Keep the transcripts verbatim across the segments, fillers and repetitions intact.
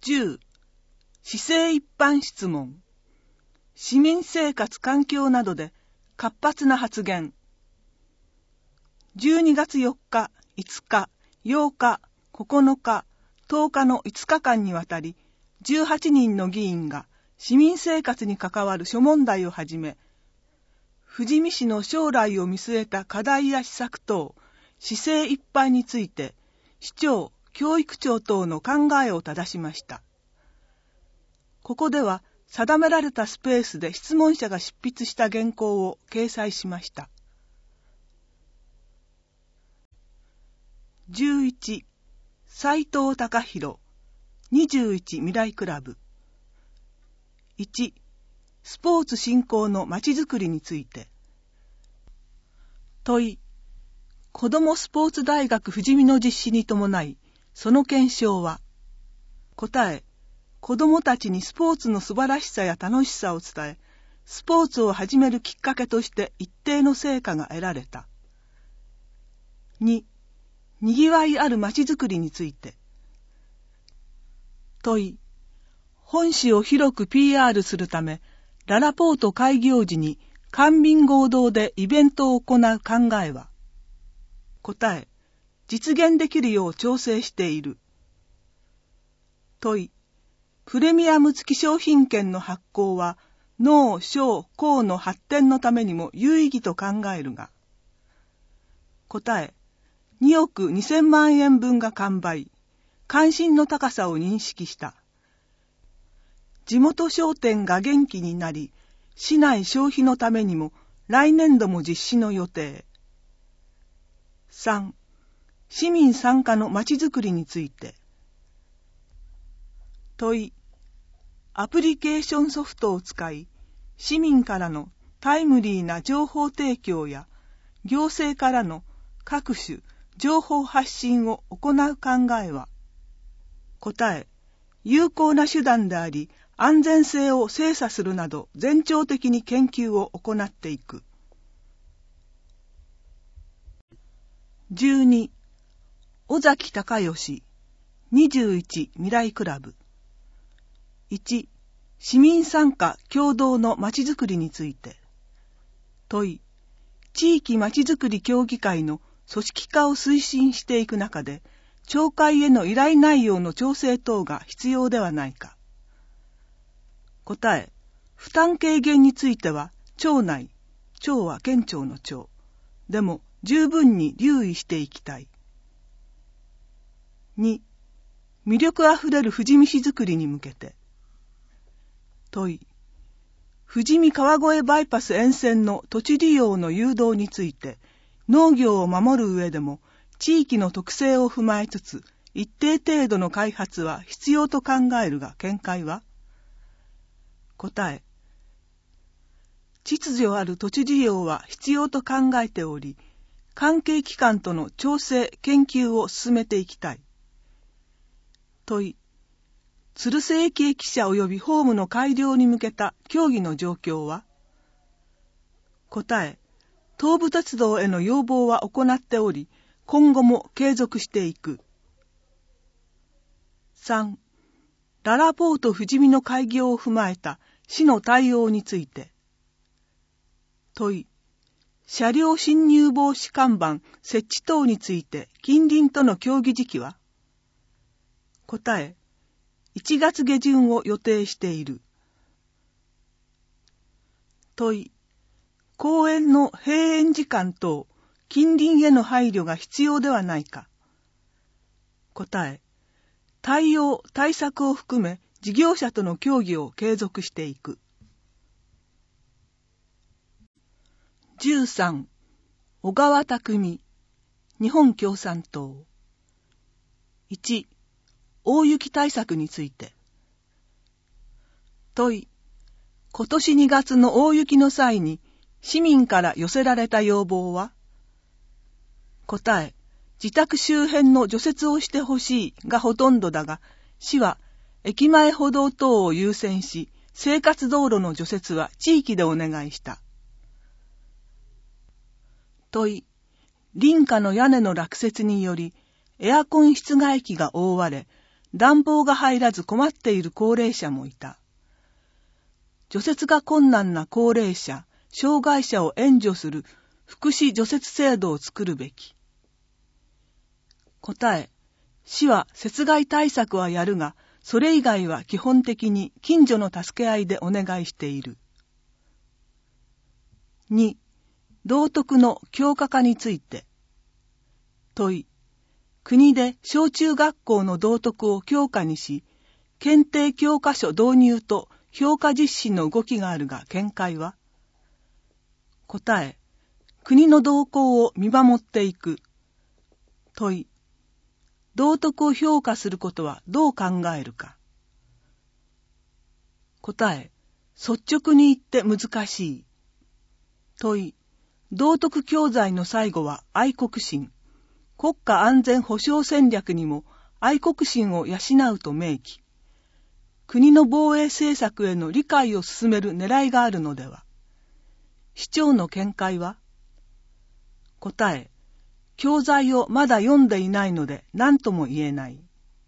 じゅう. 市政一般質問。市民生活環境などで活発な発言。じゅうにがつよっか、いつか、ようか、ここのか、とおかのいつかかんにわたり、じゅうはちにんの議員が市民生活に関わる諸問題をはじめ、富士見市の将来を見据えた課題や施策等、市政一般について、市長、教育長等の考えを正しました。ここでは、定められたスペースで質問者が執筆した原稿を掲載しました。じゅういち. 斉藤孝弘にじゅういち未来クラブ。いち. スポーツ振興のまちづくりについて。問い。子どもスポーツ大学富士見の実施に伴い、その検証は。答え。子どもたちにスポーツの素晴らしさや楽しさを伝え、スポーツを始めるきっかけとして一定の成果が得られた。に. にぎわいあるまちづくりについて。問い。本市を広く ピーアール するため、ララポート開業時に官民合同でイベントを行う考えは。答え。実現できるよう調整している。問い。プレミアム付き商品券の発行は農・商・工の発展のためにも有意義と考えるが。答え。におくにせんまんえんぶんが完売。関心の高さを認識した。地元商店が元気になり、市内消費のためにも来年度も実施の予定。さん. 市民参加のまちづくりについて。問い。アプリケーションソフトを使い、市民からのタイムリーな情報提供や、行政からの各種情報発信を行う考えは。答え。有効な手段であり、安全性を精査するなど全庁的に研究を行っていく。じゅうに. 尾崎孝義にじゅういち未来クラブ。いち. 市民参加共同のまちづくりについて。問い。地域まちづくり協議会の組織化を推進していく中で、町会への依頼内容の調整等が必要ではないか。答え。負担軽減については、町内、町は県庁の町、でも十分に留意していきたい。に. 魅力あふれる富士見市づくりに向けて。問い。富士見川越バイパス沿線の土地利用の誘導について、農業を守る上でも地域の特性を踏まえつつ、一定程度の開発は必要と考えるが見解は。答え。秩序ある土地利用は必要と考えており、関係機関との調整・研究を進めていきたい。問い。鶴瀬駅駅舎及びホームの改良に向けた協議の状況は。答え。東武鉄道への要望は行っており、今後も継続していく。さん. ララポート富士見の開業を踏まえた市の対応について。問い。車両進入防止看板設置等について近隣との協議時期は。答え。いちがつげじゅんを予定している。問い。公園の閉園時間等、近隣への配慮が必要ではないか。答え。対応・対策を含め事業者との協議を継続していく。じゅうさん. 小川匠日本共産党。いち. 大雪対策について。問い。今年にがつの大雪の際に市民から寄せられた要望は。答え。自宅周辺の除雪をしてほしいがほとんどだが、市は駅前歩道等を優先し、生活道路の除雪は地域でお願いした。問い。林家の屋根の落雪により、エアコン室外機が覆われ、 暖房が入らず困っている高齢者もいた。除雪が困難な高齢者、障害者を援助する福祉除雪制度を作るべき。答え、市は雪害対策はやるが、それ以外は基本的に近所の助け合いでお願いしている。に、道徳の強化化について。問い、国で小中学校の道徳を強化にし、検定教科書導入と評価実施の動きがあるが見解は？答え、国の動向を見守っていく。問い、道徳を評価することはどう考えるか。答え、率直に言って難しい。問い、道徳教材の最後は愛国心。国家安全保障戦略にも愛国心を養うと明記。国の防衛政策への理解を進める狙いがあるのでは。市長の見解は？答え、教材をまだ読んでいないので何とも言えない。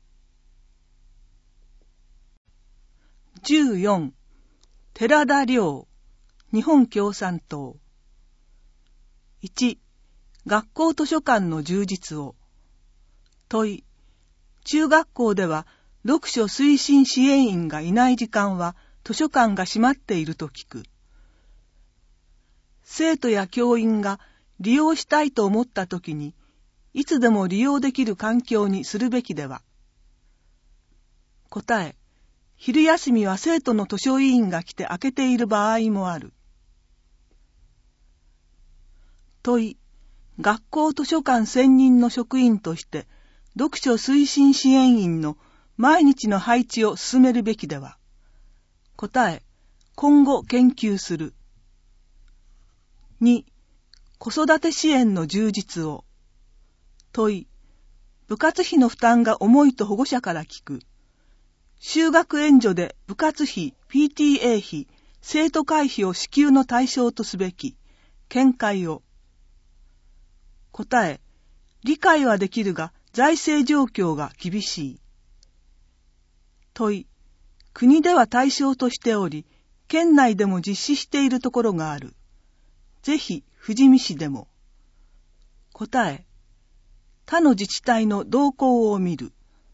じゅうよん、寺田良、日本共産党。いち、学校図書館の充実を。問い、中学校では読書推進支援員がいない時間は図書館が閉まっていると聞く。生徒や教員が利用したいと思ったときに、いつでも利用できる環境にするべきでは。答え、昼休みは生徒の図書委員が来て開けている場合もある。問い、学校図書館専任の職員として読書推進支援員の毎日の配置を進めるべきでは。答え、今後研究する。に、子育て支援の充実を。問い、部活費の負担が重いと保護者から聞く。就学援助で部活費、ピーティーエー 費、生徒会費を支給の対象とすべき。見解を。答え、理解はできるが財政状況が厳しい。問い、国では対象としており、県内でも実施しているところがある。ぜひ富士見市でも。答え、他の自治体の動向を見る。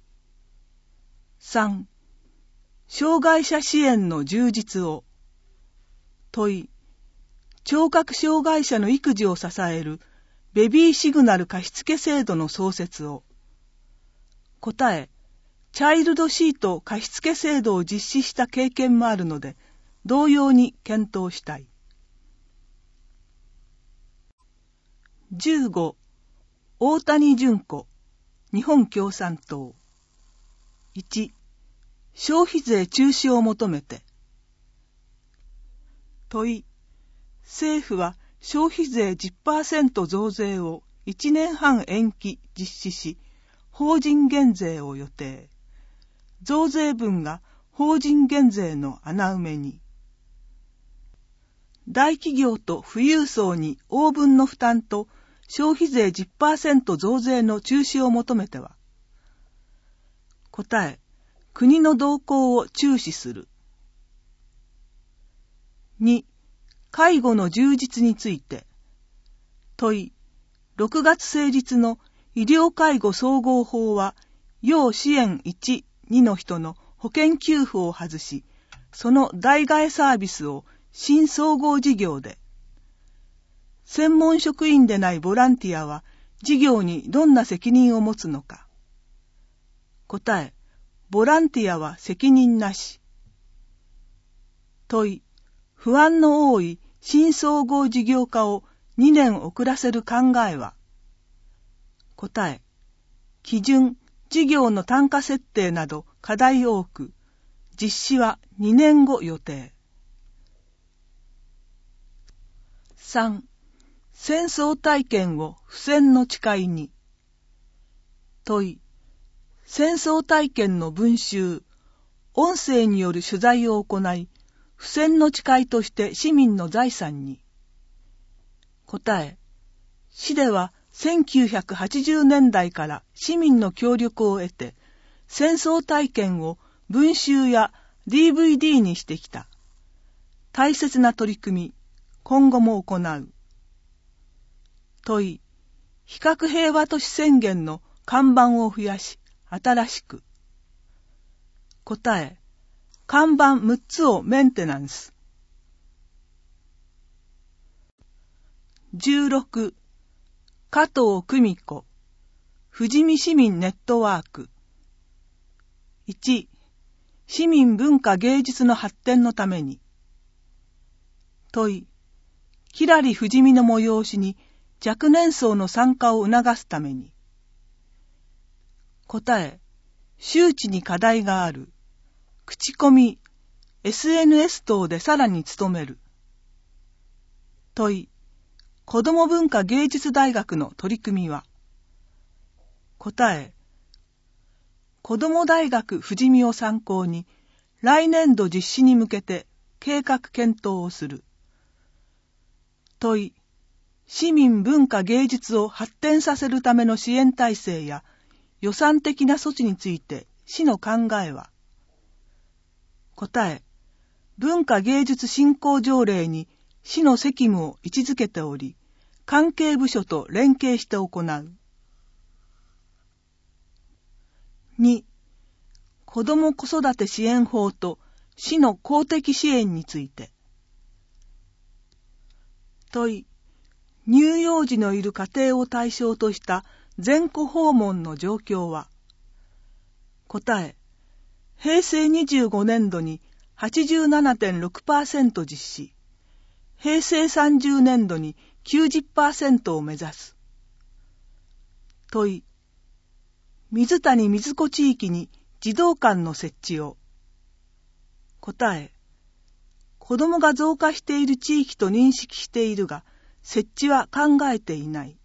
さん、障害者支援の充実を。問い、聴覚障害者の育児を支えるベビーシグナル貸付制度の創設を。答え、チャイルドシート貸付制度を実施した経験もあるので、同様に検討したい。じゅうご、大谷純子、日本共産党。いち、消費税中止を求めて。問い、政府は消費税 じゅっパーセント 増税をいちねんはん延期実施し、法人減税を予定。増税分が法人減税の穴埋めに。大企業と富裕層に応分の負担と消費税 じゅっパーセント 増税の中止を求めては。答え、国の動向を注視する。に、介護の充実について。問い、ろくがつ成立の医療介護総合法は、要支援いち、にの人の保険給付を外し、その代替えサービスを新総合事業で。専門職員でないボランティアは、事業にどんな責任を持つのか。答え、ボランティアは責任なし。問い、不安の多い新総合事業化をにねん遅らせる考えは。答え、基準、事業の単価設定など課題多く、実施はにねんご予定。さん、戦争体験を付箋の誓いに。問い、戦争体験の文集、音声による取材を行い、付箋の誓いとして市民の財産に。答え、市ではせんきゅうひゃくはちじゅうねんだいから市民の協力を得て、 戦争体験を文集や ディーブイディー にしてきた。大切な取り組み、今後も行う。問い、非核平和都市宣言の看板を増やし、新しく。答え、看板むっつをメンテナンス。じゅうろく、加藤久美子、富士見市民ネットワーク。いち、市民文化芸術の発展のために。問い、きらり富士見の催しに若年層の参加を促すために。答え、周知に課題がある。口コミ、エスエヌエス 等でさらに努める。問い、子ども文化芸術大学の取り組みは。答え、子ども大学富士見を参考に来年度実施に向けて計画検討をする。問い、市民文化芸術を発展させるための支援体制や予算的な措置について市の考えは。答え、文化芸術振興条例に市の責務を位置づけており、関係部署と連携して行う。に、子ども子育て支援法と市の公的支援について。問い、乳幼児のいる家庭を対象とした全戸訪問の状況は。答え、へいせいにじゅうごねんどに はちじゅうななてんろくパーセント 実施、へいせいさんじゅうねんどに きゅうじゅっパーセント を目指す。問い、水谷水子地域に児童館の設置を。答え、子どもが増加している地域と認識しているが、設置は考えていない。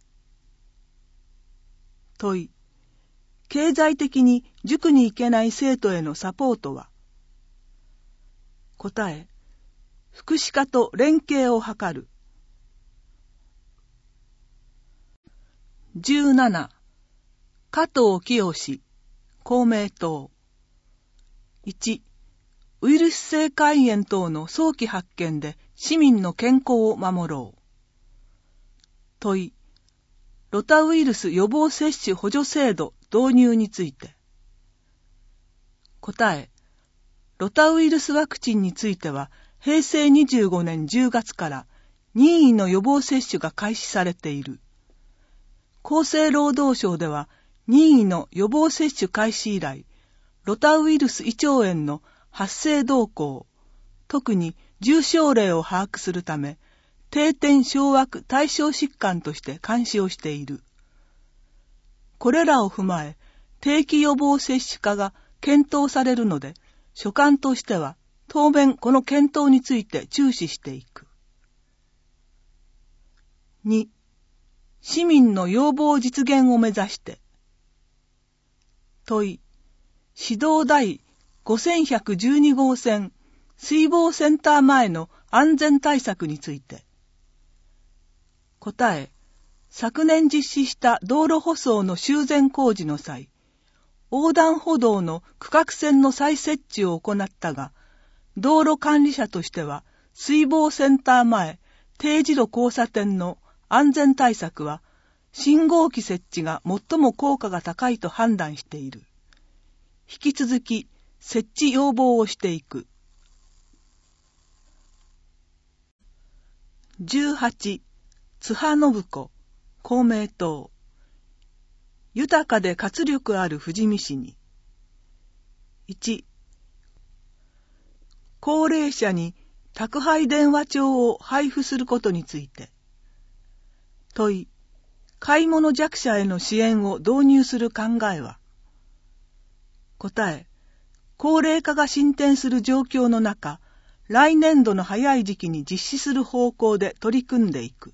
問い、経済的に塾に行けない生徒へのサポートは。答え、福祉課と連携を図る。じゅうなな、加藤清、公明党。いち、ウイルス性肝炎等の早期発見で市民の健康を守ろう。問い、ロタウイルス予防接種補助制度導入について。答え、ロタウイルスワクチンについては、へいせいにじゅうごねんじゅうがつから任意の予防接種が開始されている。厚生労働省では、任意の予防接種開始以来、ロタウイルス胃腸炎の発生動向、特に重症例を把握するため、定点掌握対象疾患として監視をしている。これらを踏まえ、定期予防接種化が検討されるので、所管としては当面この検討について注視していく。に、市民の要望実現を目指して。問い、市道第ごせんひゃくじゅうにごうせん水防センター前の安全対策について。答え、昨年実施した道路舗装の修繕工事の際、横断歩道の区画線の再設置を行ったが、道路管理者としては水防センター前定時路交差点の安全対策は信号機設置が最も効果が高いと判断している。引き続き設置要望をしていく。じゅうはち、津波信子、公明党。豊かで活力ある富士見市に。いち、高齢者に宅配電話帳を配布することについて。問い、買い物弱者への支援を導入する考えは。答え、高齢化が進展する状況の中、来年度の早い時期に実施する方向で取り組んでいく。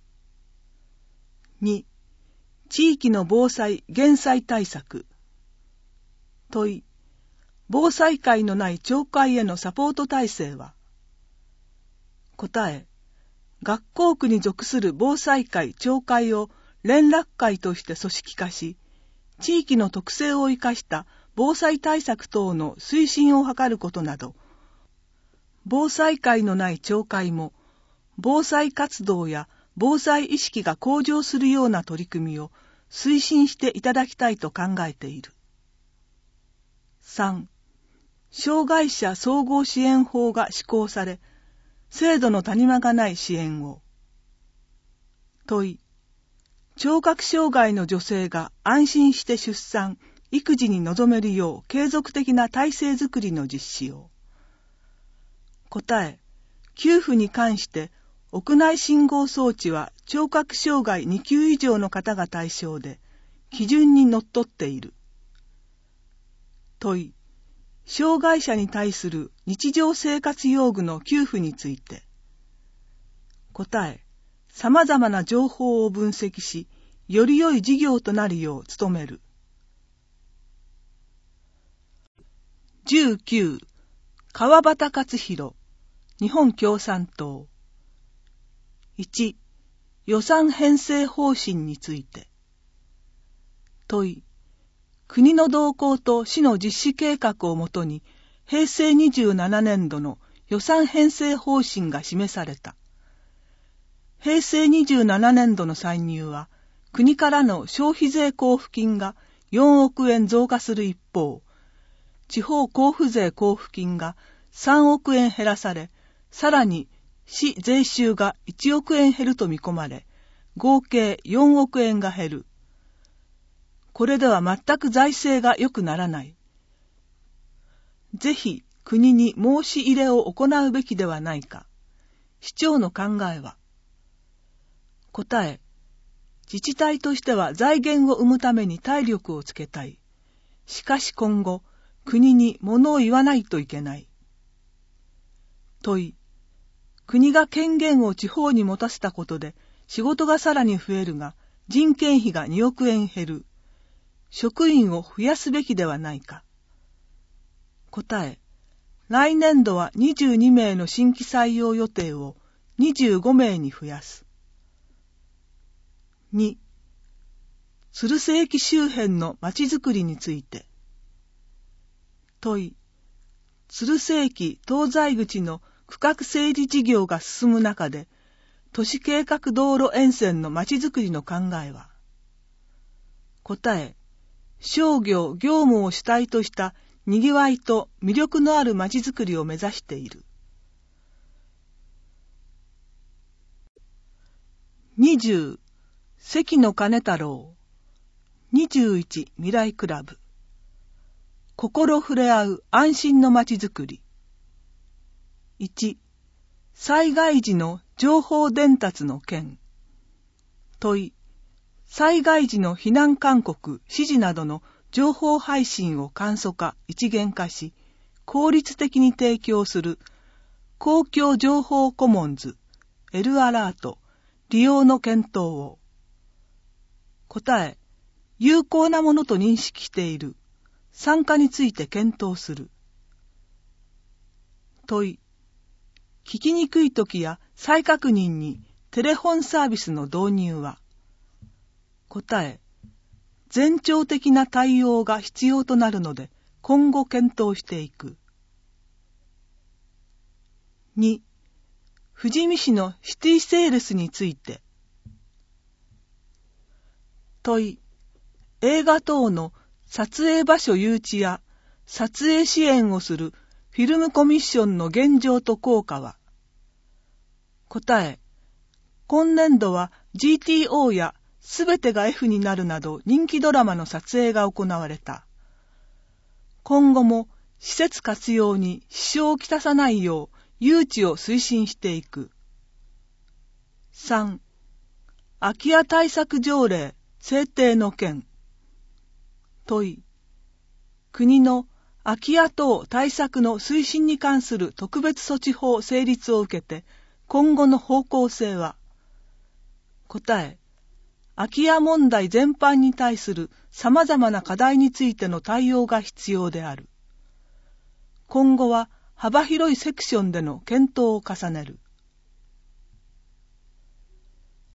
に、地域の防災・減災対策。問い、防災会のない町会へのサポート体制は。答え、学校区に属する防災会・町会を連絡会として組織化し、地域の特性を生かした防災対策等の推進を図ることなど、防災会のない町会も、防災活動や防災意識が向上するような取り組みを推進していただきたいと考えている。さん. 障害者総合支援法が施行され、制度の谷間がない支援を。問い。聴覚障害の女性が安心して出産、育児に臨めるよう継続的な体制づくりの実施を。答え。給付に関して屋内信号装置は聴覚障害に級以上の方が対象で、基準にのっとっている。問い。障害者に対する日常生活用具の給付について。答え。様々な情報を分析し、より良い事業となるよう努める。じゅうきゅう. 川端勝弘、日本共産党。いち. 予算編成方針について。問い。国の動向と市の実施計画をもとに、平成にじゅうななねんどの予算編成方針が示された。平成にじゅうななねんどの歳入は、国からの消費税交付金がよんおくえん増加する一方、地方交付税交付金がさんおくえん減らされ、さらに市税収がいちおくえん減ると見込まれ、合計よんおくえんが減る。これでは全く財政が良くならない。ぜひ国に申し入れを行うべきではないか。市長の考えは。答え。自治体としては財源を生むために体力をつけたい。しかし今後、国に物を言わないといけない。問い。国が権限を地方に持たせたことで仕事がさらに増えるが、人件費がにおくえん減る。職員を増やすべきではないか。答え。来年度はにじゅうにめいの新規採用予定をにじゅうごめいに増やす。に. 鶴瀬駅周辺のまちづくりについて。問い。鶴瀬駅東西口の区画整理事業が進む中で、都市計画道路沿線のまちづくりの考えは。答え。商業・業務を主体としたにぎわいと魅力のあるまちづくりを目指している。にじゅう. 関野金太郎。にじゅういち未来クラブ。心触れ合う安心のまちづくり。いち. 災害時の情報伝達の件。問い。災害時の避難勧告、指示などの情報配信を簡素化、一元化し、効率的に提供する公共情報コモンズ、L アラート、利用の検討を。答え。有効なものと認識している。参加について検討する。問い。聞きにくいときや再確認にテレフォンサービスの導入は。答え。全庁的な対応が必要となるので、今後検討していく。に. 富士見市のシティセールスについて。問い。映画等の撮影場所誘致や撮影支援をするフィルムコミッションの現状と効果は。答え。今年度は ジーティーオー やすべてが F になるなど人気ドラマの撮影が行われた。今後も施設活用に支障をきたさないよう誘致を推進していく。さん. 空き家対策条例制定の件。問い。国の空き家等対策の推進に関する特別措置法成立を受けて今後の方向性は。答え。空き家問題全般に対する様々な課題についての対応が必要である。今後は幅広いセクションでの検討を重ねる。